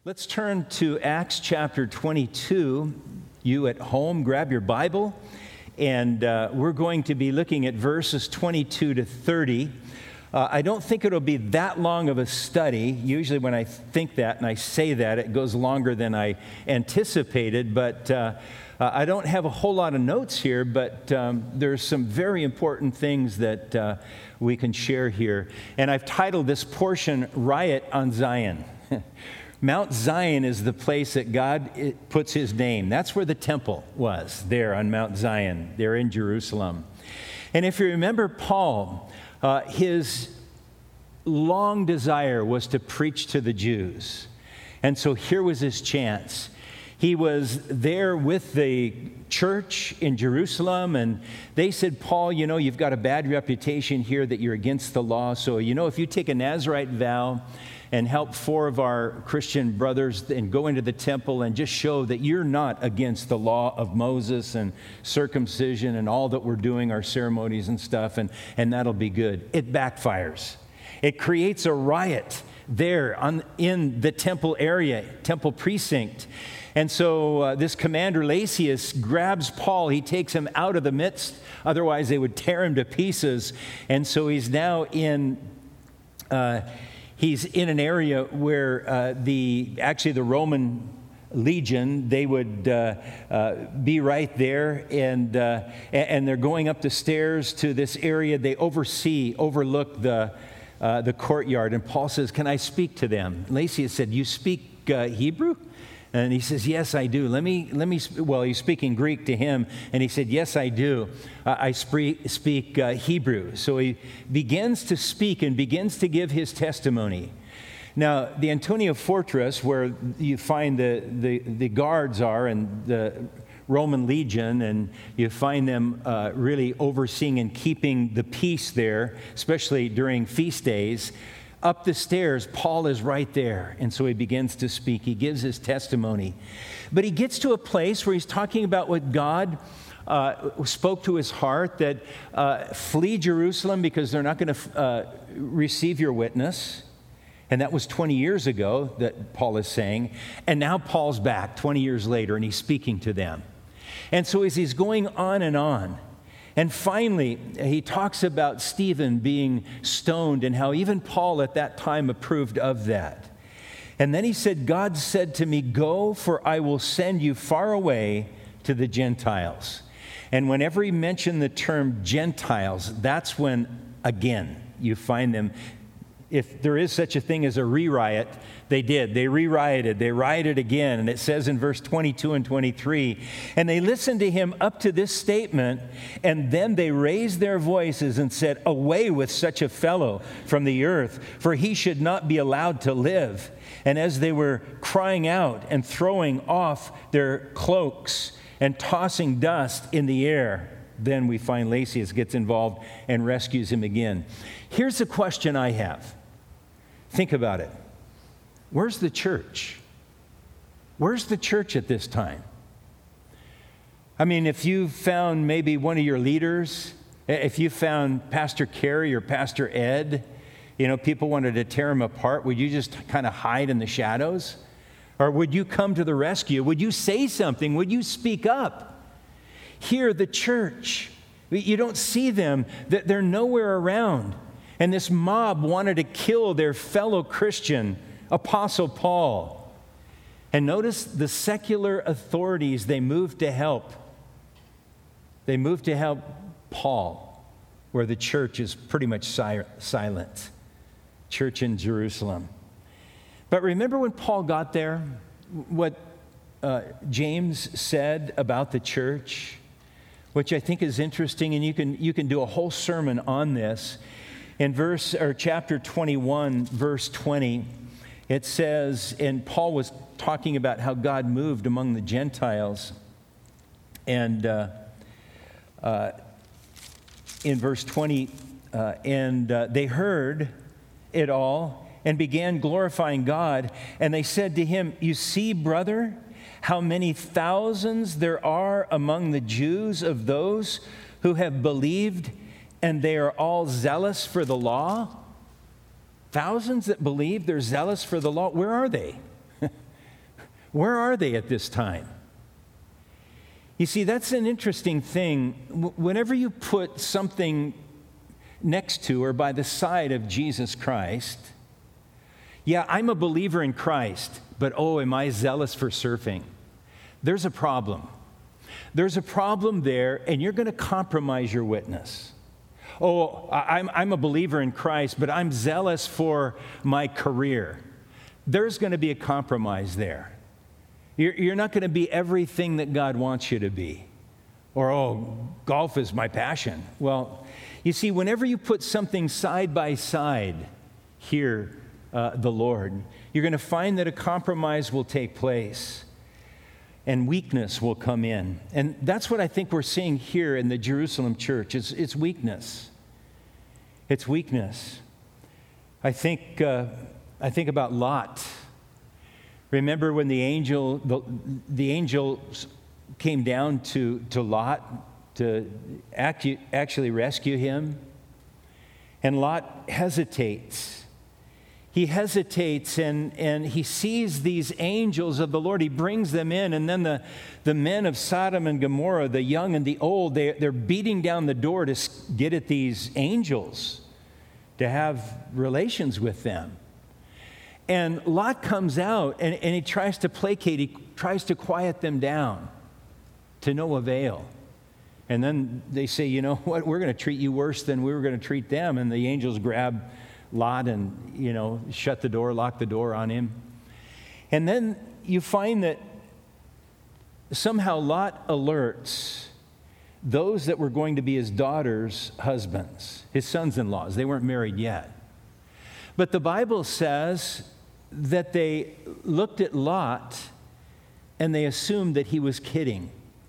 Let's turn to Acts chapter 22. You at home, grab your Bible, and we're going to be looking at verses 22 to 30. I don't think it'll be that long of a study. Usually when I think that and I say that, it goes longer than I anticipated, but I don't have a whole lot of notes here, but there's some very important things that we can share here. And I've titled this portion, Riot on Zion. Mount Zion is the place that God puts his name. That's where the temple was, there on Mount Zion, there in Jerusalem. And if you remember Paul, his long desire was to preach to the Jews. And so here was his chance. He was there with the church in Jerusalem, and they said, Paul, you know, you've got a bad reputation here that you're against the law. So, you know, if you take a Nazirite vow and help 4 of our Christian brothers and go into the temple and just show that you're not against the law of Moses and circumcision and all that we're doing, our ceremonies and stuff, and that'll be good. It backfires. It creates a riot there in the temple area, temple precinct. And so this commander Lysias grabs Paul. He takes him out of the midst. Otherwise, they would tear him to pieces. And so he's now in an area where the Roman legion, they would be right there, and they're going up the stairs to this area. They overlook the courtyard, and Paul says, "Can I speak to them?" Lysias said, "You speak Hebrew?" And he says, "Yes, I do. Well, he's speaking Greek to him, and he said, "Yes, I do. I speak Hebrew." So he begins to speak and begins to give his testimony. Now, the Antonia Fortress, where you find the guards are and the Roman legion, and you find them really overseeing and keeping the peace there, especially during feast days. Up the stairs, Paul is right there, and so he begins to speak. He gives his testimony. But he gets to a place where he's talking about what God spoke to his heart, that flee Jerusalem because they're not going to receive your witness. And that was 20 years ago that Paul is saying. And now Paul's back 20 years later, and he's speaking to them. And so as he's going on, and finally, he talks about Stephen being stoned and how even Paul at that time approved of that. And then he said, "God said to me, 'Go, for I will send you far away to the Gentiles.'" And whenever he mentioned the term Gentiles, that's when, again, you find them. If there is such a thing as a re-riot, they did. They re-rioted. They rioted again. And it says in verse 22 and 23, "And they listened to him up to this statement, and then they raised their voices and said, 'Away with such a fellow from the earth, for he should not be allowed to live.' And as they were crying out and throwing off their cloaks and tossing dust in the air," then we find Lysias gets involved and rescues him again. Here's a question I have. Think about it. Where's the church? Where's the church at this time? I mean, if you found maybe one of your leaders, if you found Pastor Kerry or Pastor Ed, you know, people wanted to tear him apart, would you just kind of hide in the shadows? Or would you come to the rescue? Would you say something? Would you speak up? Here, the church, you don't see them. They're nowhere around. And this mob wanted to kill their fellow Christian, Apostle Paul. And notice the secular authorities, they moved to help. They moved to help Paul, where the church is pretty much silent. Church in Jerusalem. But remember when Paul got there, what James said about the church, which I think is interesting, and you can do a whole sermon on this. In chapter 21, verse 20, it says, and Paul was talking about how God moved among the Gentiles. And in verse 20, they heard it all and began glorifying God. And they said to him, "You see, brother, how many thousands there are among the Jews of those who have believed, and they are all zealous for the law." Thousands that believe, they're zealous for the law. Where are they? Where are they at this time? You see, that's an interesting thing. Whenever you put something next to or by the side of Jesus Christ, yeah, I'm a believer in Christ, but oh, am I zealous for surfing? There's a problem. There's a problem there, and you're going to compromise your witness. Oh, I'm a believer in Christ, but I'm zealous for my career. There's going to be a compromise there. You're not going to be everything that God wants you to be. Or, oh, golf is my passion. Well, you see, whenever you put something side by side here, the Lord, you're going to find that a compromise will take place and weakness will come in. And that's what I think we're seeing here in the Jerusalem church. It's weakness. It's weakness. I think about Lot. Remember when the angels came down to Lot to actually rescue him? And Lot hesitates. He hesitates and he sees these angels of the Lord. He brings them in, and then the men of Sodom and Gomorrah, the young and the old, they're beating down the door to get at these angels, to have relations with them. And Lot comes out and he tries to placate, he tries to quiet them down, to no avail. And then they say, you know what, we're going to treat you worse than we were going to treat them. And the angels grab Lot and, shut the door, lock the door on him. And then you find that somehow Lot alerts those that were going to be his daughter's husbands, his sons-in-laws. They weren't married yet. But the Bible says that they looked at Lot and they assumed that he was kidding.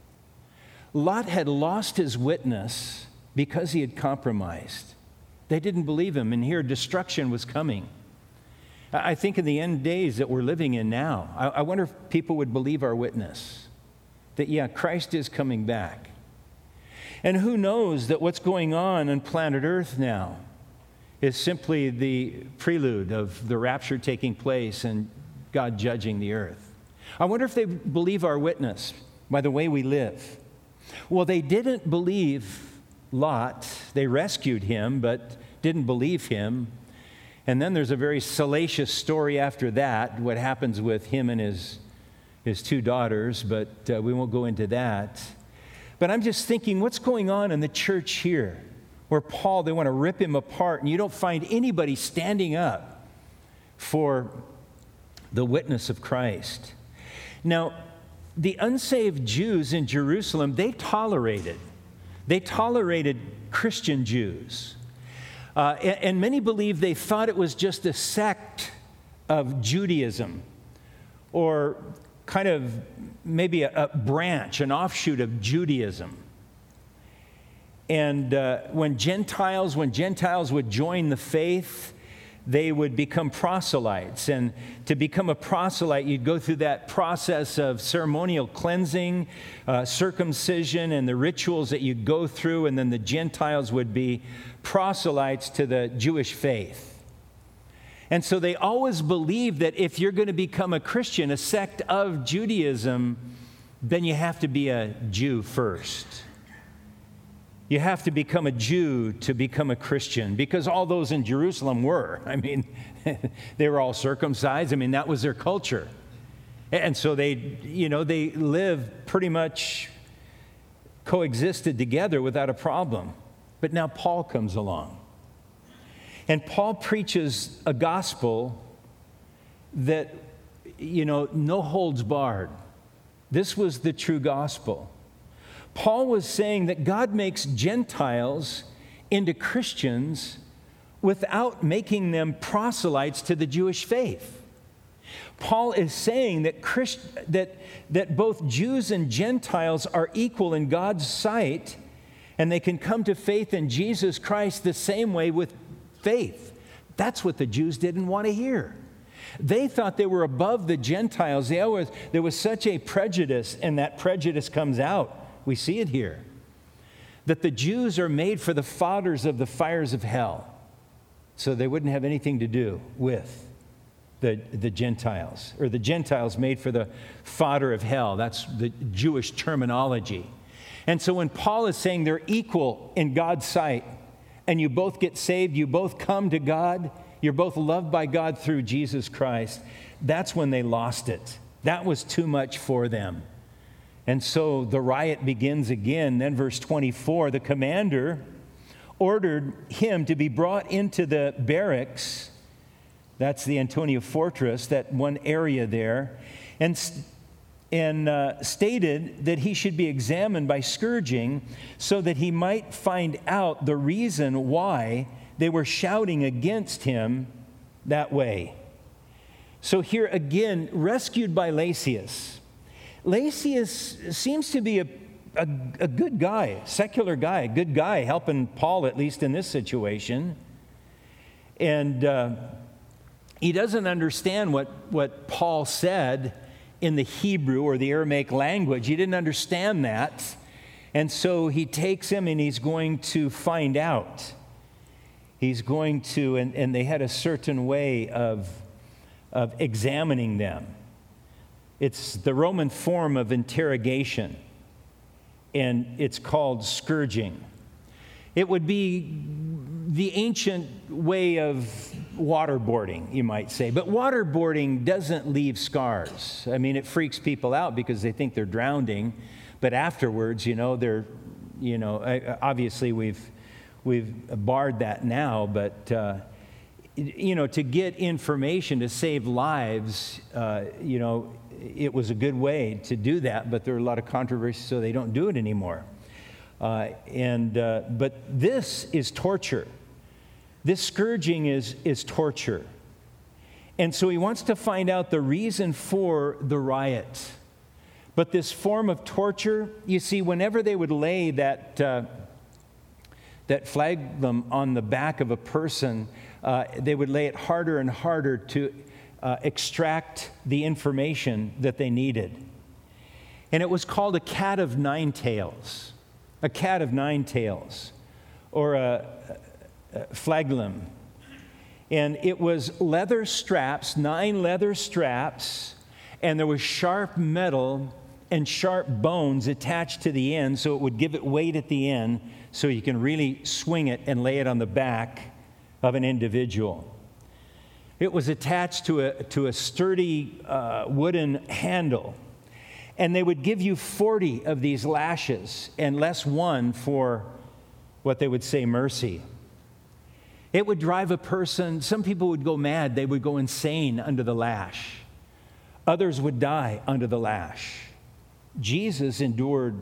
Lot had lost his witness because he had compromised. They didn't believe him, and here destruction was coming. I think in the end days that we're living in now, I wonder if people would believe our witness, that, yeah, Christ is coming back. And who knows that what's going on planet Earth now is simply the prelude of the rapture taking place and God judging the earth. I wonder if they believe our witness by the way we live. Well, they didn't believe Lot. They rescued him, but didn't believe him. And then there's a very salacious story after that, what happens with him and his two daughters, but we won't go into that. But I'm just thinking, what's going on in the church here? Where Paul, they want to rip him apart, and you don't find anybody standing up for the witness of Christ. Now, the unsaved Jews in Jerusalem, they tolerated Christian Jews. And many believe they thought it was just a sect of Judaism, or kind of maybe a branch, an offshoot of Judaism. And when Gentiles would join the faith, they would become proselytes. And to become a proselyte, you'd go through that process of ceremonial cleansing, circumcision, and the rituals that you'd go through, and then the Gentiles would be proselytes to the Jewish faith. And so they always believed that if you're going to become a Christian, a sect of Judaism, then you have to be a Jew first. You have to become a Jew to become a Christian, because all those in Jerusalem were. I mean, they were all circumcised. I mean, that was their culture. And so they lived pretty much coexisted together without a problem. But now Paul comes along. And Paul preaches a gospel that, no holds barred. This was the true gospel. Paul was saying that God makes Gentiles into Christians without making them proselytes to the Jewish faith. Paul is saying that both Jews and Gentiles are equal in God's sight, and they can come to faith in Jesus Christ the same way with faith. That's what the Jews didn't want to hear. They thought they were above the Gentiles. There was such a prejudice, and that prejudice comes out. We see it here, that the Jews are made for the fathers of the fires of hell, so they wouldn't have anything to do with the Gentiles, or the Gentiles made for the fodder of hell. That's the Jewish terminology. And so when Paul is saying they're equal in God's sight, and you both get saved, you both come to God, you're both loved by God through Jesus Christ, that's when they lost it. That was too much for them. And so the riot begins again. Then verse 24, the commander ordered him to be brought into the barracks. That's the Antonia fortress, that one area there, and stated that he should be examined by scourging so that he might find out the reason why they were shouting against him that way. So here again, rescued by Lysias. Lysias seems to be a good guy, secular guy, a good guy, helping Paul, at least in this situation. And he doesn't understand what Paul said in the Hebrew or the Aramaic language. He didn't understand that. And so he takes him and he's going to find out. He's going to, and they had a certain way of examining them. It's the Roman form of interrogation, and it's called scourging. It would be the ancient way of waterboarding, you might say. But waterboarding doesn't leave scars. I mean, it freaks people out because they think they're drowning, but afterwards, obviously we've barred that now, but to get information to save lives, it was a good way to do that, but there are a lot of controversies, so they don't do it anymore. But this is torture. This scourging is torture. And so he wants to find out the reason for the riot. But this form of torture, you see, whenever they would lay that flagellum on the back of a person, they would lay it harder and harder to extract the information that they needed. And it was called a cat of nine tails. A cat of nine tails, or a flagellum. And it was leather straps, 9 leather straps, and there was sharp metal and sharp bones attached to the end, so it would give it weight at the end, so you can really swing it and lay it on the back of an individual. It was attached to a sturdy wooden handle. And they would give you 40 of these lashes, and less one for what they would say mercy. It would drive a person, some people would go mad, they would go insane under the lash. Others would die under the lash. Jesus endured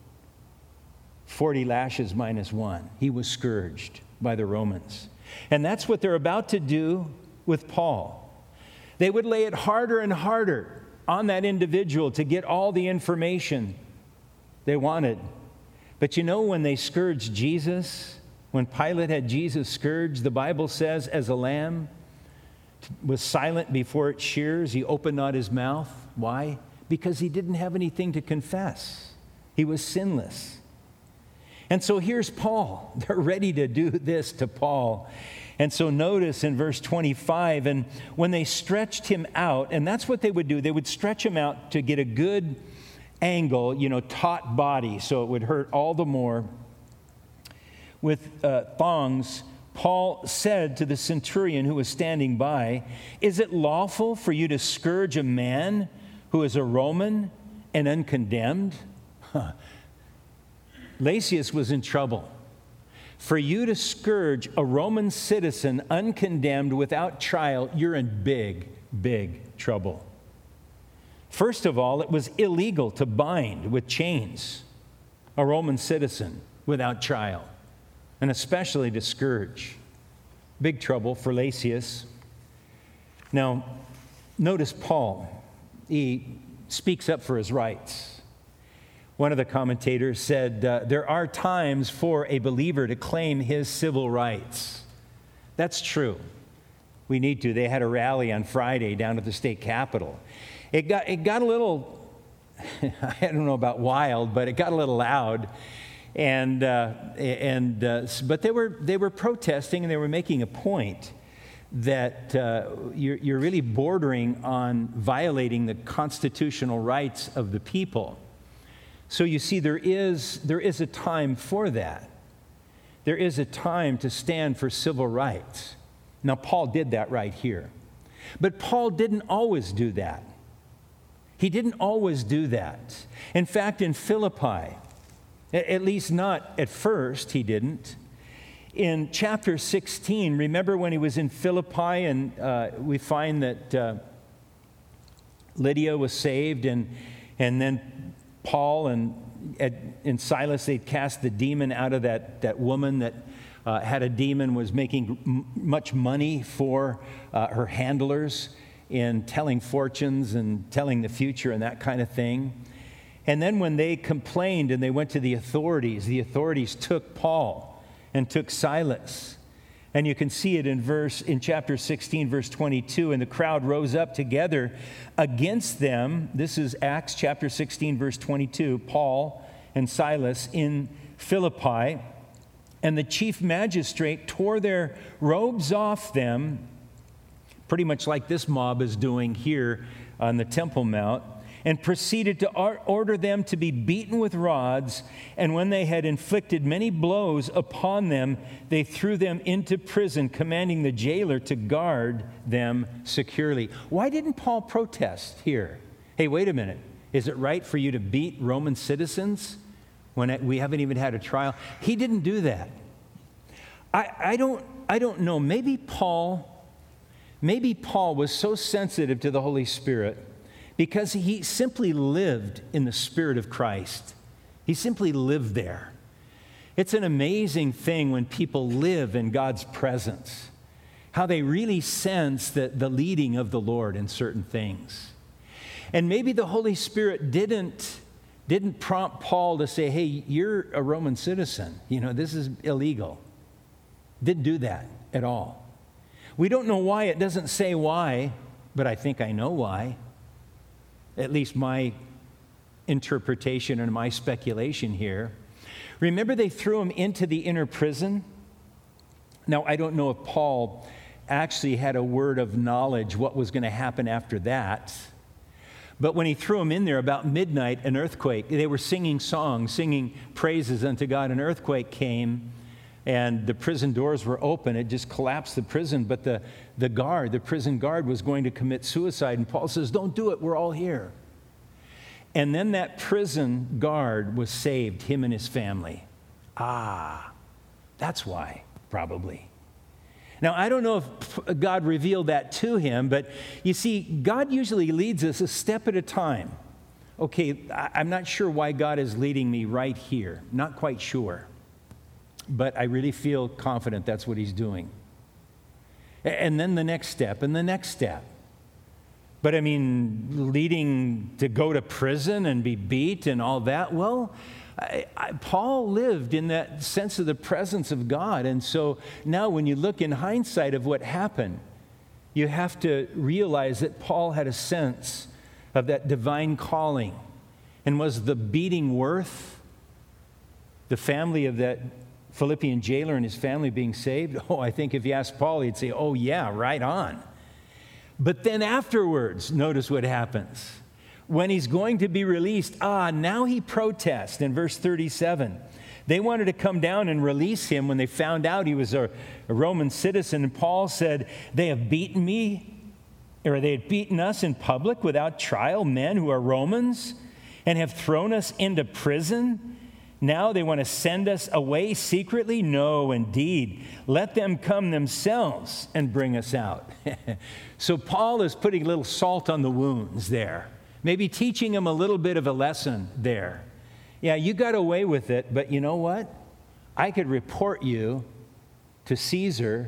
40 lashes minus one. He was scourged by the Romans. And that's what they're about to do with Paul. They would lay it harder and harder on that individual to get all the information they wanted. But when they scourged Jesus, when Pilate had Jesus scourged, the Bible says, as a lamb was silent before its shears, he opened not his mouth. Why? Because he didn't have anything to confess. He was sinless. And so here's Paul. They're ready to do this to Paul. And so notice in verse 25, and when they stretched him out, and that's what they would do, they would stretch him out to get a good angle, taut body, so it would hurt all the more. With thongs, Paul said to the centurion who was standing by, "Is it lawful for you to scourge a man who is a Roman and uncondemned?" Lysias was in trouble. For you to scourge a Roman citizen uncondemned without trial, you're in big, big trouble. First of all, it was illegal to bind with chains a Roman citizen without trial, and especially to scourge. Big trouble for Lysias. Now, notice Paul. He speaks up for his rights. One of the commentators said, there are times for a believer to claim his civil rights. That's true. We need to. They had a rally on Friday down at the state capitol. It got a little, I don't know about wild, but it got a little loud. But they were protesting, and they were making a point that you're really bordering on violating the constitutional rights of the people. So you see, there is a time for that. There is a time to stand for civil rights. Now, Paul did that right here. But Paul didn't always do that. He didn't always do that. In fact, in Philippi, at least not at first, he didn't. In chapter 16, remember when he was in Philippi and we find that Lydia was saved and then Paul and Silas, they cast the demon out of that woman that had a demon, was making much money for her handlers in telling fortunes and telling the future and that kind of thing. And then when they complained and they went to the authorities took Paul and took Silas. And you can see it in chapter 16, verse 22. And the crowd rose up together against them. This is Acts chapter 16, verse 22. Paul and Silas in Philippi. And the chief magistrate tore their robes off them, pretty much like this mob is doing here on the Temple Mount, and proceeded to order them to be beaten with rods. And when they had inflicted many blows upon them, they threw them into prison, commanding the jailer to guard them securely. Why didn't Paul protest here? Hey, wait a minute. Is it right for you to beat Roman citizens when we haven't even had a trial? He didn't do that. I don't know. Maybe Paul was so sensitive to the Holy Spirit because he simply lived in the Spirit of Christ. He simply lived there. It's an amazing thing when people live in God's presence, how they really sense the leading of the Lord in certain things. And maybe the Holy Spirit didn't prompt Paul to say, hey, you're a Roman citizen. This is illegal. Didn't do that at all. We don't know why. It doesn't say why, but I think I know why. At least my interpretation and my speculation here. Remember, they threw him into the inner prison? Now, I don't know if Paul actually had a word of knowledge what was going to happen after that. But when he threw him in there about midnight, an earthquake, they were singing songs, singing praises unto God. An earthquake came, and the prison doors were open. It just collapsed the prison. But the prison guard was going to commit suicide. And Paul says, don't do it. We're all here. And then that prison guard was saved, him and his family. That's why, probably. Now, I don't know if God revealed that to him, but you see, God usually leads us a step at a time. Okay, I'm not sure why God is leading me right here. Not quite sure. But I really feel confident that's what he's doing. And then the next step, and the next step. But I mean, leading to go to prison and be beat and all that, well, Paul lived in that sense of the presence of God. And so now when you look in hindsight of what happened, you have to realize that Paul had a sense of that divine calling. And was the beating worth the family of that Philippian jailer and his family being saved? Oh, I think if you ask Paul, he'd say, oh yeah, right on. But then afterwards, notice what happens. When he's going to be released, now he protests in verse 37. They wanted to come down and release him when they found out he was a Roman citizen. And Paul said, they have beaten me, or they had beaten us in public without trial, men who are Romans, and have thrown us into prison. Now they want to send us away secretly? No, indeed. Let them come themselves and bring us out. So Paul is putting a little salt on the wounds there. Maybe teaching him a little bit of a lesson there. Yeah, you got away with it, but you know what? I could report you to Caesar,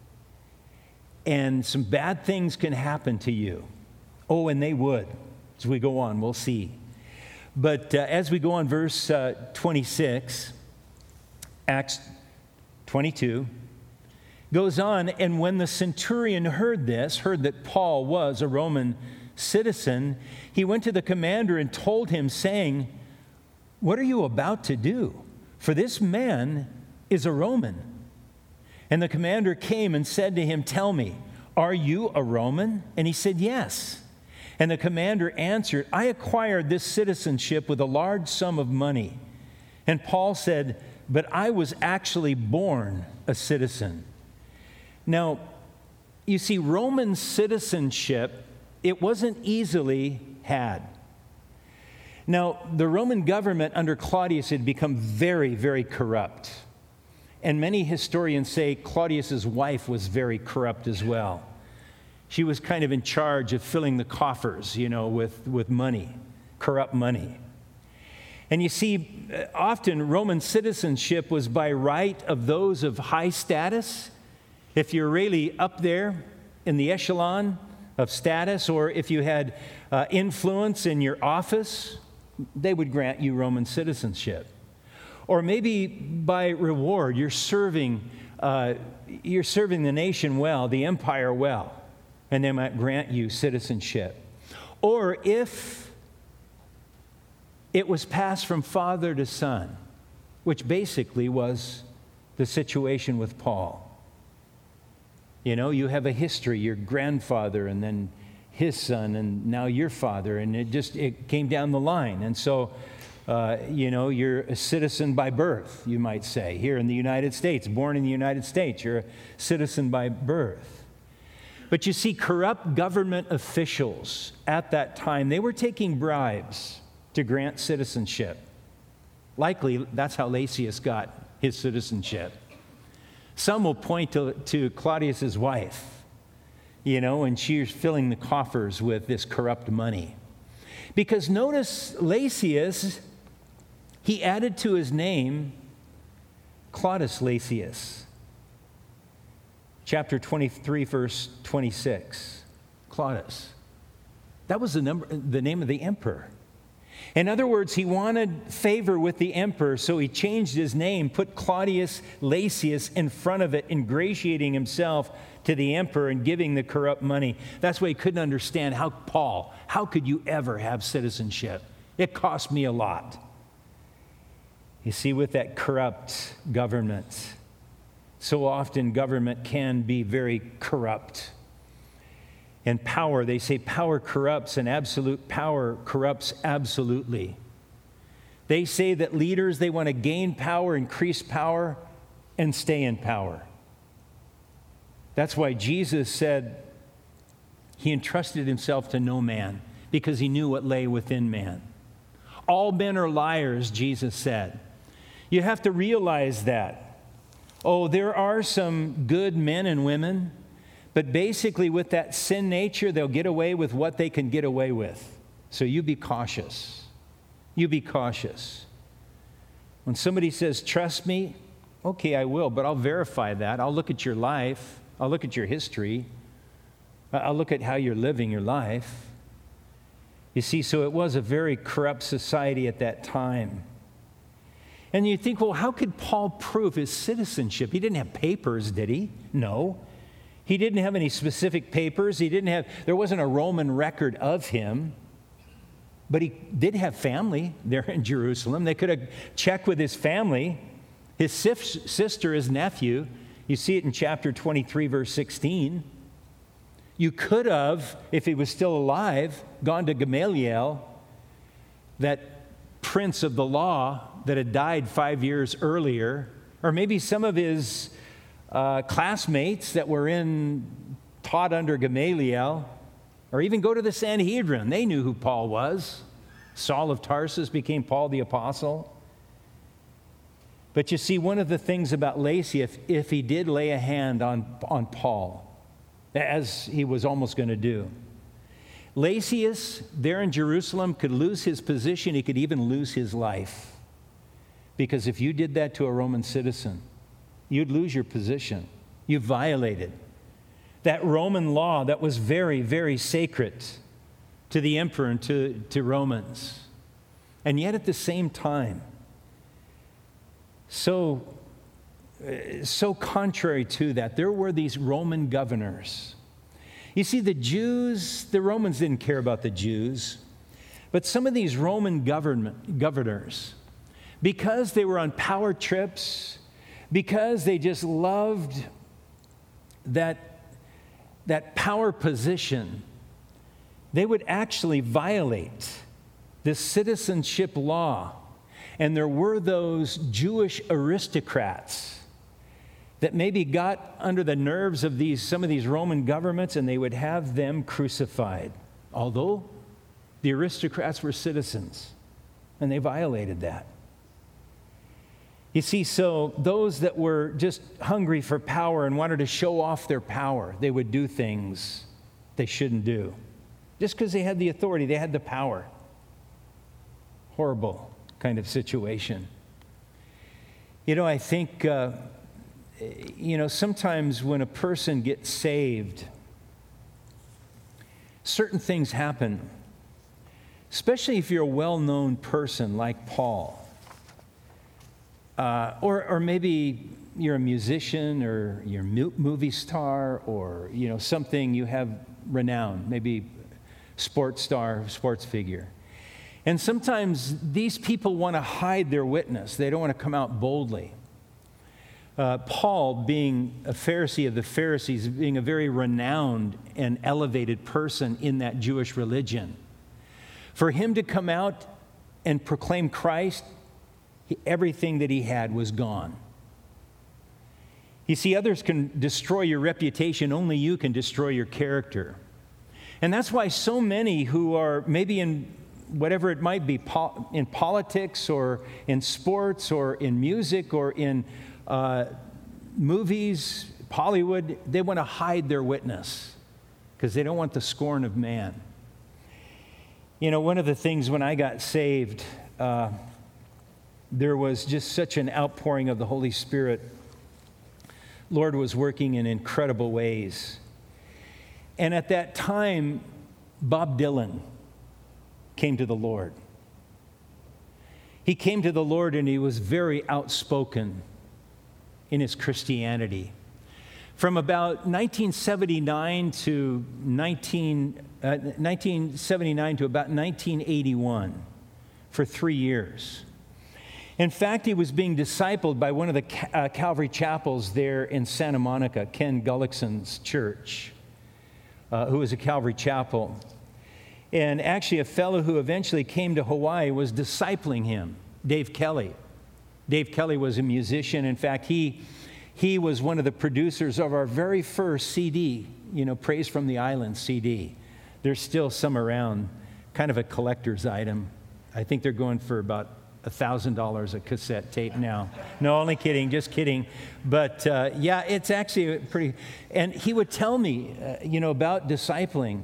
and some bad things can happen to you. Oh, and they would. As we go on, we'll see. But as we go on, verse 26, Acts 22, goes on, and when the centurion heard that Paul was a Roman citizen, he went to the commander and told him, saying, what are you about to do? For this man is a Roman. And the commander came and said to him, tell me, "Are you a Roman?" And he said, "Yes." And the commander answered, "I acquired this citizenship with a large sum of money." And Paul said, "But I was actually born a citizen." Now, you see, Roman citizenship, it wasn't easily had. Now, the Roman government under Claudius had become very, very corrupt. And many historians say Claudius's wife was very corrupt as well. She was kind of in charge of filling the coffers, with money, corrupt money. And you see, often Roman citizenship was by right of those of high status. If you're really up there in the echelon of status, or if you had influence in your office, they would grant you Roman citizenship. Or maybe by reward, you're serving the nation well, the empire well, and they might grant you citizenship. Or if it was passed from father to son, which basically was the situation with Paul. You have a history, your grandfather, and then his son, and now your father, and it came down the line. And so, you're a citizen by birth, you might say, here in the United States, born in the United States, you're a citizen by birth. But you see, corrupt government officials at that time, they were taking bribes to grant citizenship. Likely, that's how Lysias got his citizenship. Some will point to Claudius's wife, and she's filling the coffers with this corrupt money. Because notice Lysias, he added to his name Claudius Lysias. Chapter 23, verse 26. Claudius. That was the name of the emperor. In other words, he wanted favor with the emperor, so he changed his name, put Claudius Lysias in front of it, ingratiating himself to the emperor and giving the corrupt money. That's why he couldn't understand how could you ever have citizenship? It cost me a lot. You see, with that corrupt government, so often government can be very corrupt. And power, they say power corrupts, and absolute power corrupts absolutely. They say that leaders, they want to gain power, increase power, and stay in power. That's why Jesus said he entrusted himself to no man, because he knew what lay within man. All men are liars, Jesus said. You have to realize that. There are some good men and women, but basically with that sin nature, they'll get away with what they can get away with. So you be cautious. You be cautious. When somebody says, "Trust me," okay, I will, but I'll verify that. I'll look at your life. I'll look at your history. I'll look at how you're living your life. You see, so it was a very corrupt society at that time. And you think, well, how could Paul prove his citizenship? He didn't have papers, did he? No. He didn't have any specific papers. There wasn't a Roman record of him. But he did have family there in Jerusalem. They could have checked with his family, his sister, his nephew. You see it in chapter 23, verse 16. You could have, if he was still alive, gone to Gamaliel, that prince of the law that had died 5 years earlier, or maybe some of his classmates that were taught under Gamaliel, or even go to the Sanhedrin. They knew who Paul was. Saul of Tarsus became Paul the Apostle. But you see, one of the things about Lysias, if he did lay a hand on Paul, as he was almost going to do, Lysias there in Jerusalem could lose his position. He could even lose his life. Because if you did that to a Roman citizen, you'd lose your position. You violated that Roman law that was very, very sacred to the emperor and to Romans. And yet at the same time, so contrary to that, there were these Roman governors. You see, the Romans didn't care about the Jews, but some of these Roman governors, because they were on power trips, because they just loved that that power position, they would actually violate this citizenship law. And there were those Jewish aristocrats that maybe got under the nerves of some of these Roman governments, and they would have them crucified. Although the aristocrats were citizens, and they violated that. You see, so those that were just hungry for power and wanted to show off their power, they would do things they shouldn't do. Just because they had the authority, they had the power. Horrible kind of situation. I think, sometimes when a person gets saved, certain things happen, especially if you're a well-known person like Paul. Or maybe you're a musician, or you're a movie star, or, something you have renown, maybe sports star, sports figure. And sometimes these people want to hide their witness. They don't want to come out boldly. Paul, being a Pharisee of the Pharisees, being a very renowned and elevated person in that Jewish religion, for him to come out and proclaim Christ, everything that he had was gone. You see, others can destroy your reputation. Only you can destroy your character. And that's why so many who are maybe in whatever it might be, in politics or in sports or in music or in movies, Hollywood, they want to hide their witness because they don't want the scorn of man. One of the things when I got saved, there was just such an outpouring of the Holy Spirit. Lord was working in incredible ways. And at that time, Bob Dylan came to the Lord. He came to the Lord, and he was very outspoken in his Christianity. From about 1979 to 1979 to about 1981, for 3 years. In fact, he was being discipled by one of the Calvary chapels there in Santa Monica, Ken Gullickson's church, who was a Calvary chapel. And actually, a fellow who eventually came to Hawaii was discipling him, Dave Kelly. Dave Kelly was a musician. In fact, he was one of the producers of our very first CD, Praise from the Island CD. There's still some around, kind of a collector's item. I think they're going for about $1,000 a cassette tape now. No, only kidding, just kidding. But yeah, it's actually pretty. And he would tell me, about discipling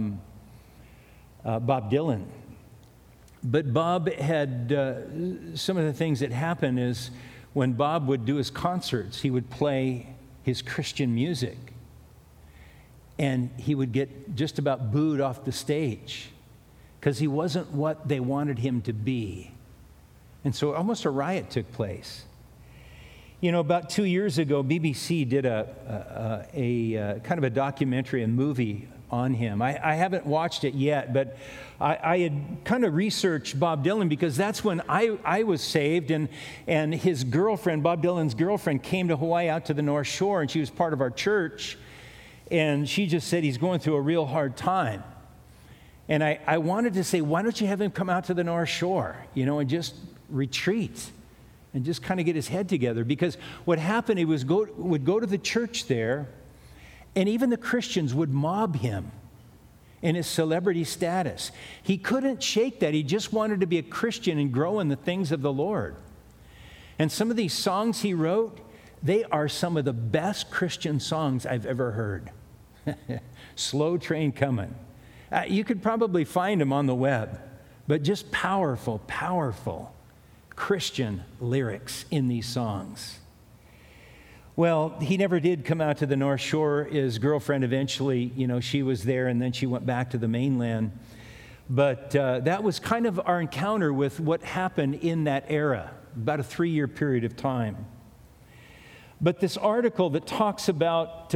Bob Dylan. But Bob had some of the things that happened is when Bob would do his concerts, he would play his Christian music. And he would get just about booed off the stage because he wasn't what they wanted him to be. And so almost a riot took place. About 2 years ago, BBC did a kind of a documentary, a movie on him. I haven't watched it yet, but I had kind of researched Bob Dylan because that's when I was saved, and his girlfriend, Bob Dylan's girlfriend, came to Hawaii out to the North Shore, and she was part of our church, and she just said he's going through a real hard time. And I wanted to say, why don't you have him come out to the North Shore, and just retreat and just kind of get his head together? Because what happened, he would go to the church there, and even the Christians would mob him in his celebrity status. He couldn't shake that. He just wanted to be a Christian and grow in the things of the Lord. And some of these songs he wrote, they are some of the best Christian songs I've ever heard. Slow Train Coming. You could probably find them on the web, but just powerful, powerful Christian lyrics in these songs. Well, he never did come out to the North Shore. His girlfriend eventually, she was there, and then she went back to the mainland. But that was kind of our encounter with what happened in that era, about a 3-year period of time. But this article that talks about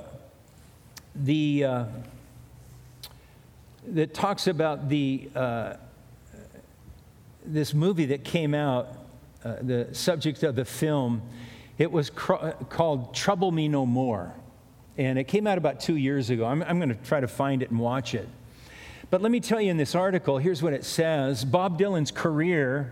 this movie that came out, the subject of the film, it was called Trouble Me No More. And it came out about 2 years ago. I'm going to try to find it and watch it. But let me tell you in this article, here's what it says. Bob Dylan's career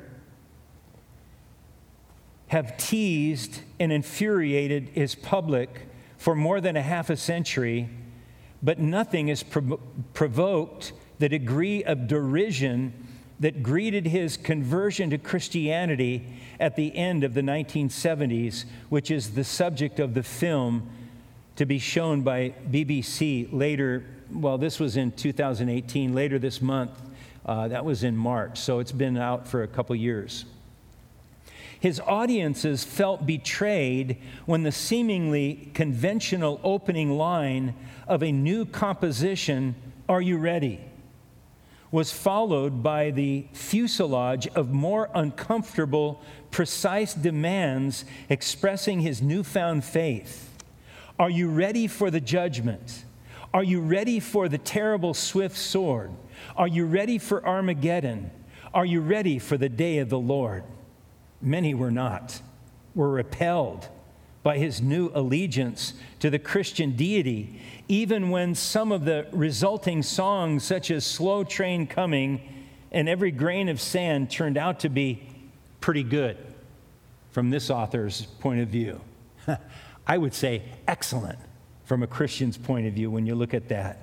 have teased and infuriated his public for more than a half a century, but nothing has provoked the degree of derision that greeted his conversion to Christianity at the end of the 1970s, which is the subject of the film to be shown by BBC later. Well, this was in 2018, later this month. That was in March, so it's been out for a couple years. His audiences felt betrayed when the seemingly conventional opening line of a new composition, "Are You Ready?" was followed by the fuselage of more uncomfortable, precise demands expressing his newfound faith. Are you ready for the judgment? Are you ready for the terrible swift sword? Are you ready for Armageddon? Are you ready for the day of the Lord? Many were not, were repelled by his new allegiance to the Christian deity, even when some of the resulting songs, such as Slow Train Coming and Every Grain of Sand, turned out to be pretty good from this author's point of view. I would say excellent from a Christian's point of view when you look at that.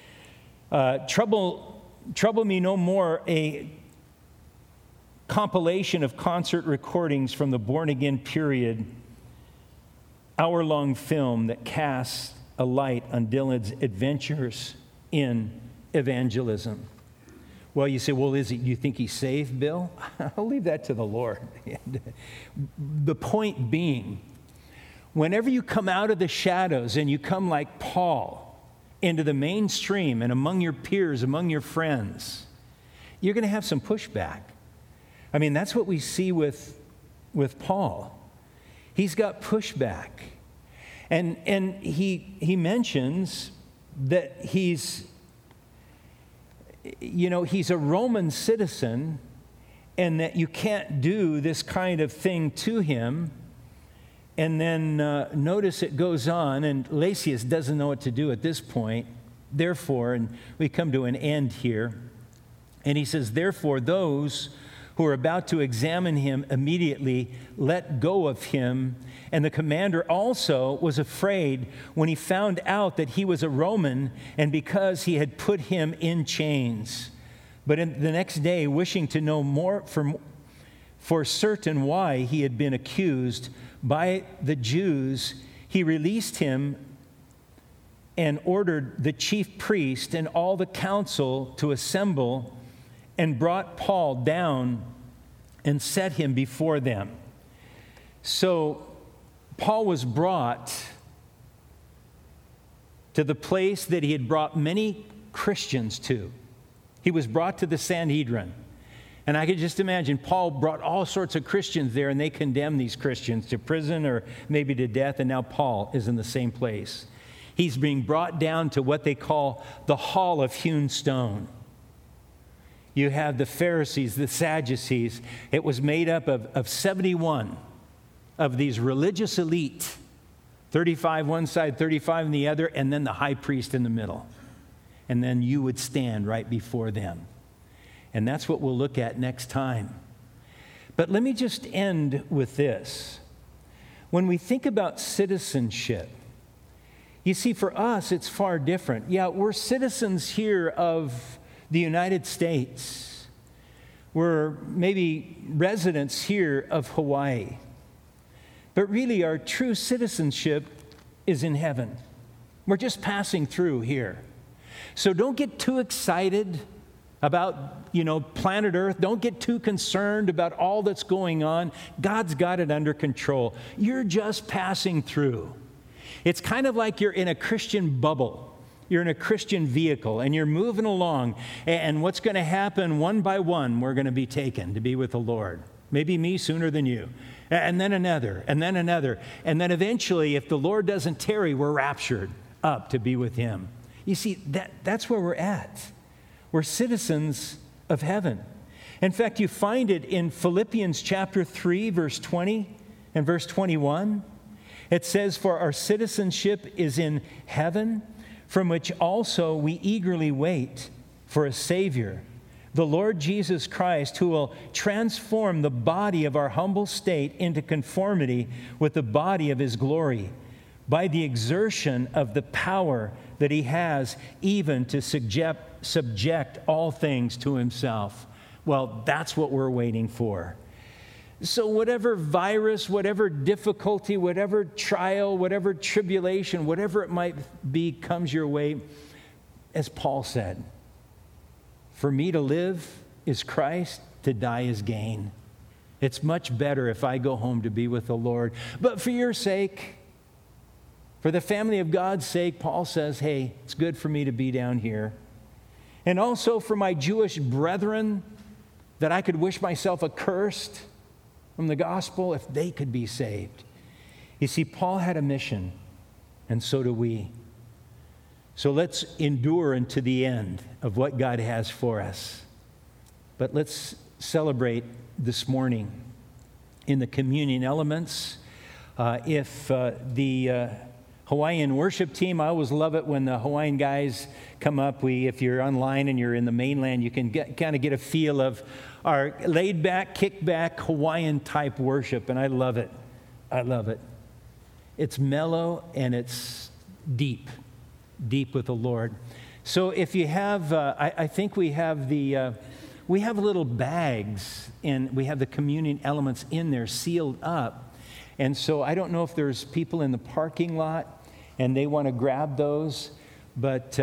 Trouble Me No More, a compilation of concert recordings from the born-again period, hour-long film that casts a light on Dylan's adventures in evangelism. Well, you say, well, you think he's saved, Bill? I'll leave that to the Lord. The point being, whenever you come out of the shadows and you come like Paul into the mainstream and among your peers, among your friends, you're going to have some pushback. I mean, that's what we see with Paul. He's got pushback. And he mentions that he's a Roman citizen and that you can't do this kind of thing to him. And then notice it goes on, and Lysias doesn't know what to do at this point. Therefore, and we come to an end here, and he says, therefore, those who are about to examine him immediately let go of him. And the commander also was afraid when he found out that he was a Roman, and because he had put him in chains. But the next day, wishing to know more for certain why he had been accused by the Jews, he released him and ordered the chief priest and all the council to assemble, and brought Paul down and set him before them. So Paul was brought to the place that he had brought many Christians to. He was brought to the Sanhedrin. And I could just imagine Paul brought all sorts of Christians there, and they condemned these Christians to prison or maybe to death, and now Paul is in the same place. He's being brought down to what they call the Hall of Hewn Stone. You have the Pharisees, the Sadducees. It was made up of 71 of these religious elite, 35 one side, 35 on the other, and then the high priest in the middle. And then you would stand right before them. And that's what we'll look at next time. But let me just end with this. When we think about citizenship, you see, for us, it's far different. Yeah, we're citizens here of the United States. We're maybe residents here of Hawaii. But really, our true citizenship is in heaven. We're just passing through here. So don't get too excited about, planet Earth. Don't get too concerned about all that's going on. God's got it under control. You're just passing through. It's kind of like you're in a Christian bubble. You're in a Christian vehicle, and you're moving along. And what's going to happen one by one, we're going to be taken to be with the Lord. Maybe me sooner than you. And then another, and then another. And then eventually, if the Lord doesn't tarry, we're raptured up to be with him. You see, that's where we're at. We're citizens of heaven. In fact, you find it in Philippians chapter 3, verse 20 and verse 21. It says, "For our citizenship is in heaven, from which also we eagerly wait for a Savior, the Lord Jesus Christ, who will transform the body of our humble state into conformity with the body of His glory, by the exertion of the power that He has even to subject all things to Himself." Well, that's what we're waiting for. So whatever virus, whatever difficulty, whatever trial, whatever tribulation, whatever it might be comes your way, as Paul said, "For me to live is Christ, to die is gain." It's much better if I go home to be with the Lord. But for your sake, for the family of God's sake, Paul says, hey, it's good for me to be down here. And also for my Jewish brethren, that I could wish myself accursed from the gospel if they could be saved. You see, Paul had a mission, and so do we. So let's endure unto the end of what God has for us. But let's celebrate this morning in the communion elements. If the Hawaiian worship team, I always love it when the Hawaiian guys come up. If you're online and you're in the mainland, you can kind of get a feel of our laid-back, kick-back Hawaiian type worship, and I love it. I love it. It's mellow and it's deep with the Lord. So if you have, I think we have little bags, and we have the communion elements in there sealed up. And so I don't know if there's people in the parking lot and they want to grab those, but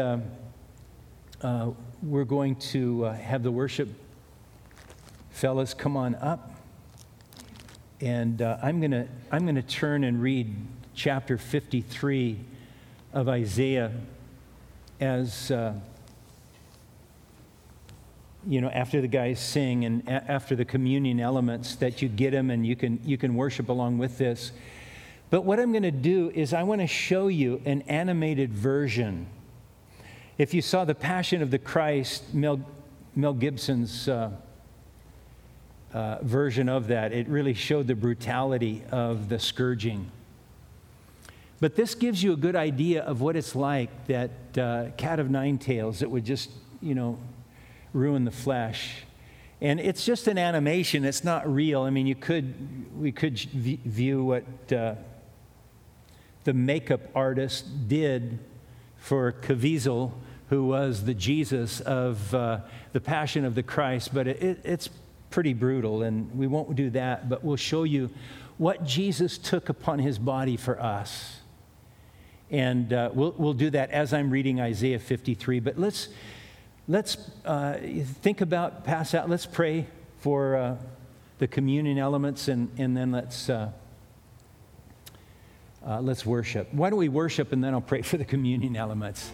we're going to have the worship fellas come on up. And I'm gonna turn and read chapter 53 of Isaiah as after the guys sing and after the communion elements, that you get them and you can worship along with this. But what I'm going to do is I want to show you an animated version. If you saw The Passion of the Christ, Mel Gibson's version of that, it really showed the brutality of the scourging. But this gives you a good idea of what it's like, that cat of nine tails that would just, ruin the flesh. And it's just an animation. It's not real. I mean, we could view what the makeup artist did for Caviezel, who was the Jesus of the Passion of the Christ, but it's pretty brutal, and we won't do that, but we'll show you what Jesus took upon His body for us. And we'll do that as I'm reading Isaiah 53. But let's think about, pass out. Let's pray for the communion elements, and then let's worship. Why don't we worship, and then I'll pray for the communion elements.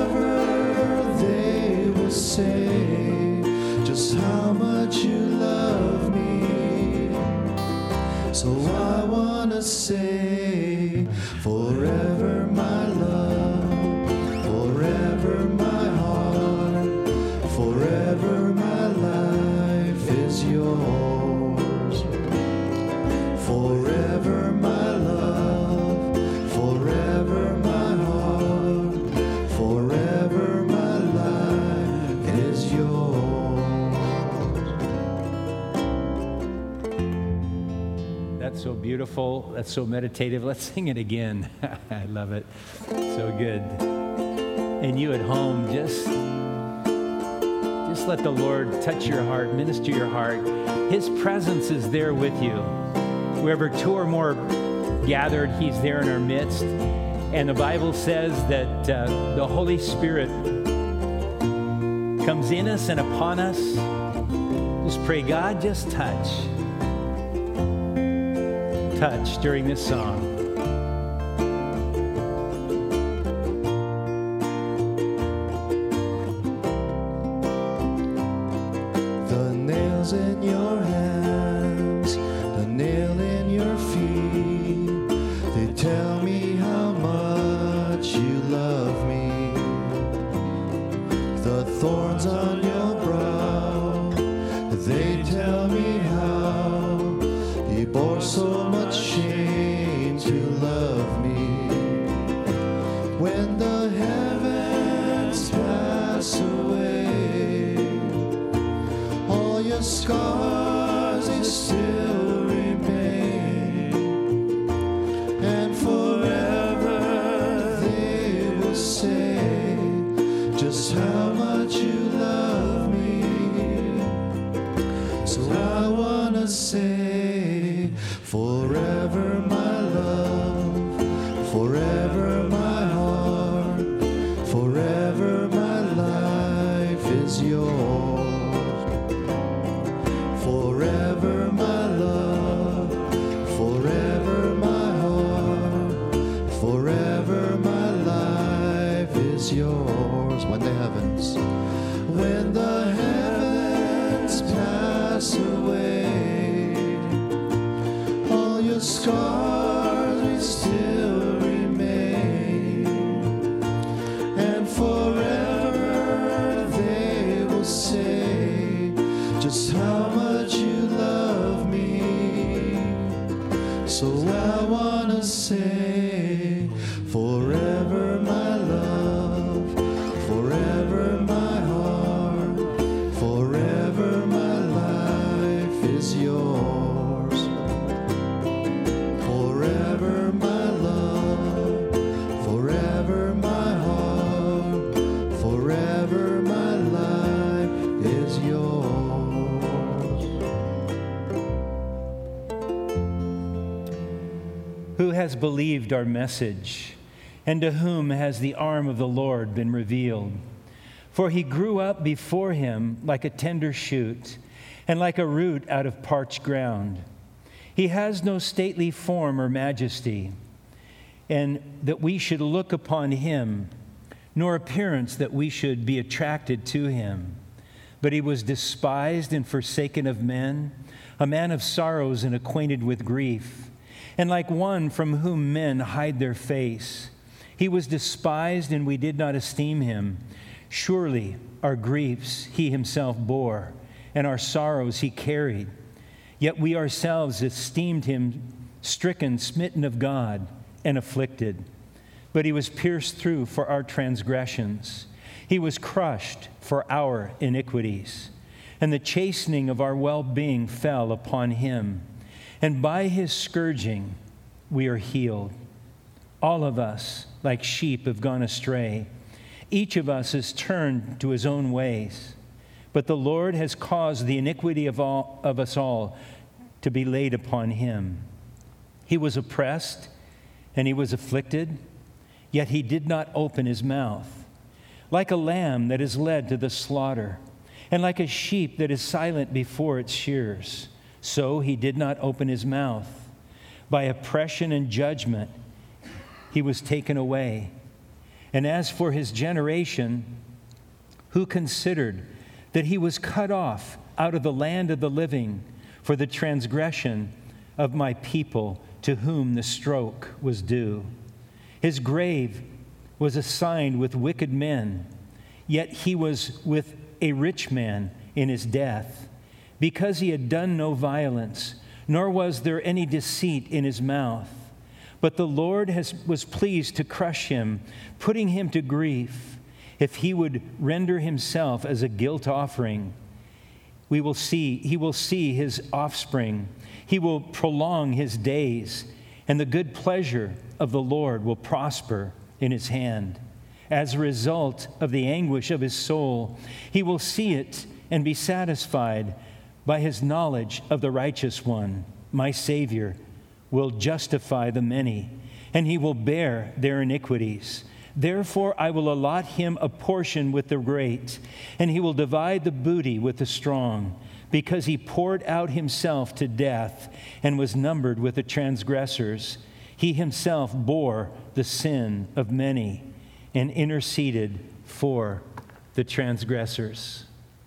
Say just how much you love wanna say, forever my love, forever my heart, forever my life is yours. Forever my love, forever my heart, forever my life is yours. That's so beautiful. That's so meditative. Let's sing it again. I love it. So good. And you at home, just let the Lord touch your heart, minister your heart. His presence is there with you. Wherever two or more gathered, He's there in our midst. And the Bible says that the Holy Spirit comes in us and upon us. Just pray, God, just touch. Touch during this song. The nails in your hands, the nail in your feet, they tell me how much you love me. The thorns on your brow, they tell me how you bore so much shame to love me. When the heavens pass away, all your scars, they still remain, and forever they will say just how much you love me. So I wanna say, forever my love, forever my heart, forever my life is yours. Forever my love, forever my heart, forever my life is yours. When the heavens pass away, all your scars will still remain, and forever they will say just how much you love me. So I wanna say, forever my love, forever my heart, forever my life is yours. Forever my love, forever my heart, forever my life is yours. Who has believed our message, and to whom has the arm of the Lord been revealed? For he grew up before him like a tender shoot, and like a root out of parched ground. He has no stately form or majesty, and that we should look upon him, nor appearance that we should be attracted to him. But he was despised and forsaken of men, a man of sorrows and acquainted with grief. And like one from whom men hide their face, he was despised, and we did not esteem him. Surely our griefs he himself bore, and our sorrows he carried. Yet we ourselves esteemed him stricken, smitten of God, and afflicted. But he was pierced through for our transgressions. He was crushed for our iniquities. And the chastening of our well-being fell upon him. And by his scourging we are healed. All of us, like sheep, have gone astray. Each of us has turned to his own ways. But the Lord has caused the iniquity of us all to be laid upon him. He was oppressed and he was afflicted, yet he did not open his mouth. Like a lamb that is led to the slaughter, and like a sheep that is silent before its shearers, so he did not open his mouth. By oppression and judgment he was taken away. And as for his generation, who considered that he was cut off out of the land of the living for the transgression of my people to whom the stroke was due. His grave was assigned with wicked men, yet he was with a rich man in his death, because he had done no violence, nor was there any deceit in his mouth. But the Lord was pleased to crush him, putting him to grief. If he would render himself as a guilt offering, he will see his offspring. He will prolong his days, and the good pleasure of the Lord will prosper in his hand. As a result of the anguish of his soul, he will see it and be satisfied. By his knowledge of the righteous one, my Savior will justify the many, and he will bear their iniquities. Therefore I will allot him a portion with the great, and he will divide the booty with the strong, because he poured out himself to death and was numbered with the transgressors. He himself bore the sin of many and interceded for the transgressors.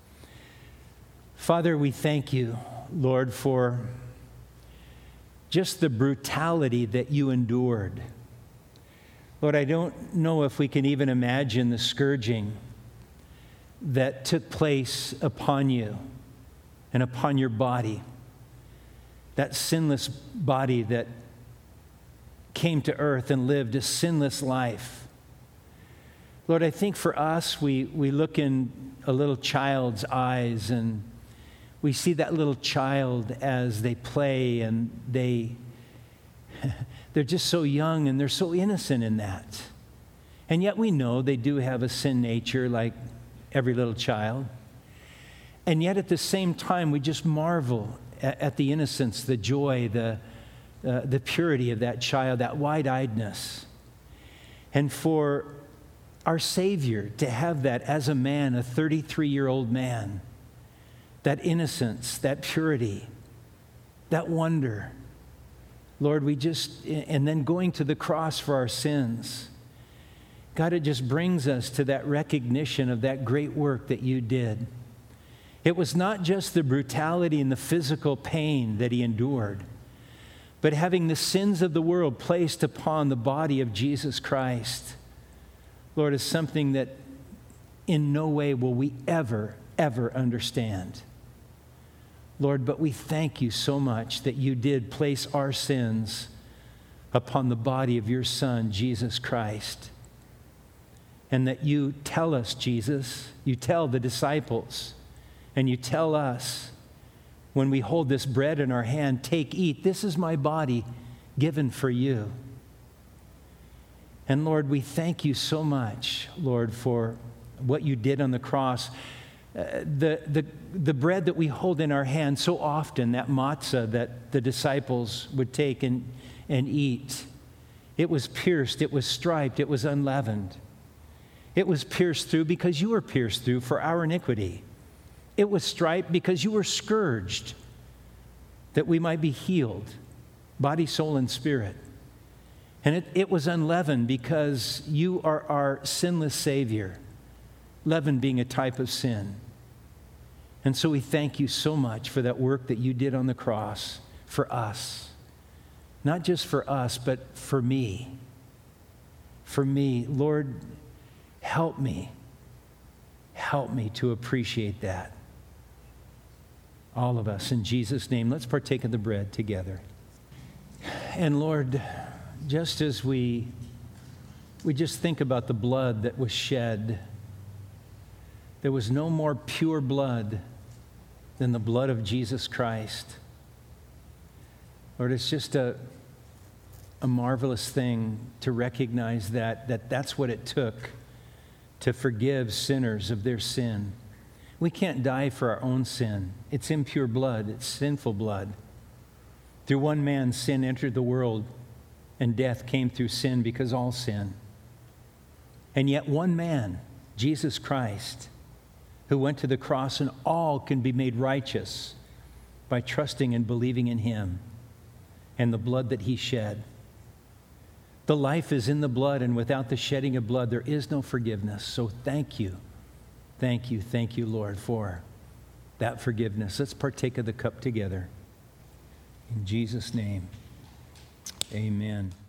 Father, we thank you, Lord, for just the brutality that you endured. Lord, I don't know if we can even imagine the scourging that took place upon you and upon your body, that sinless body that came to earth and lived a sinless life. Lord, I think for us, we look in a little child's eyes and we see that little child as they play and they're just so young and they're so innocent in that. And yet we know they do have a sin nature like every little child. And yet at the same time, we just marvel at the innocence, the joy, the purity of that child, that wide-eyedness. And for our Savior to have that as a man, a 33-year-old man, that innocence, that purity, that wonder. Lord, and then going to the cross for our sins. God, it just brings us to that recognition of that great work that you did. It was not just the brutality and the physical pain that he endured, but having the sins of the world placed upon the body of Jesus Christ, Lord, is something that in no way will we ever understand. Lord, but we thank you so much that you did place our sins upon the body of your Son, Jesus Christ. And that you tell us, Jesus, you tell the disciples, and you tell us when we hold this bread in our hand, take, eat, this is my body given for you. And Lord, we thank you so much, Lord, for what you did on the cross. The bread that we hold in our hand so often, that matzah that the disciples would take and eat, it was pierced, it was striped, it was unleavened. It was pierced through because you were pierced through for our iniquity. It was striped because you were scourged that we might be healed, body, soul, and spirit. And it was unleavened because you are our sinless Savior. Leaven being a type of sin. And so we thank you so much for that work that you did on the cross for us. Not just for us, but for me. For me, Lord, help me. Help me to appreciate that. All of us, in Jesus' name, let's partake of the bread together. And Lord, just as we just think about the blood that was shed, there was no more pure blood than the blood of Jesus Christ. Lord, it's just a marvelous thing to recognize that's what it took to forgive sinners of their sin. We can't die for our own sin. It's impure blood. It's sinful blood. Through one man, sin entered the world, and death came through sin because all sin. And yet one man, Jesus Christ, who went to the cross, and all can be made righteous by trusting and believing in him and the blood that he shed. The life is in the blood, and without the shedding of blood, there is no forgiveness. So thank you, Lord, for that forgiveness. Let's partake of the cup together. In Jesus' name, Amen.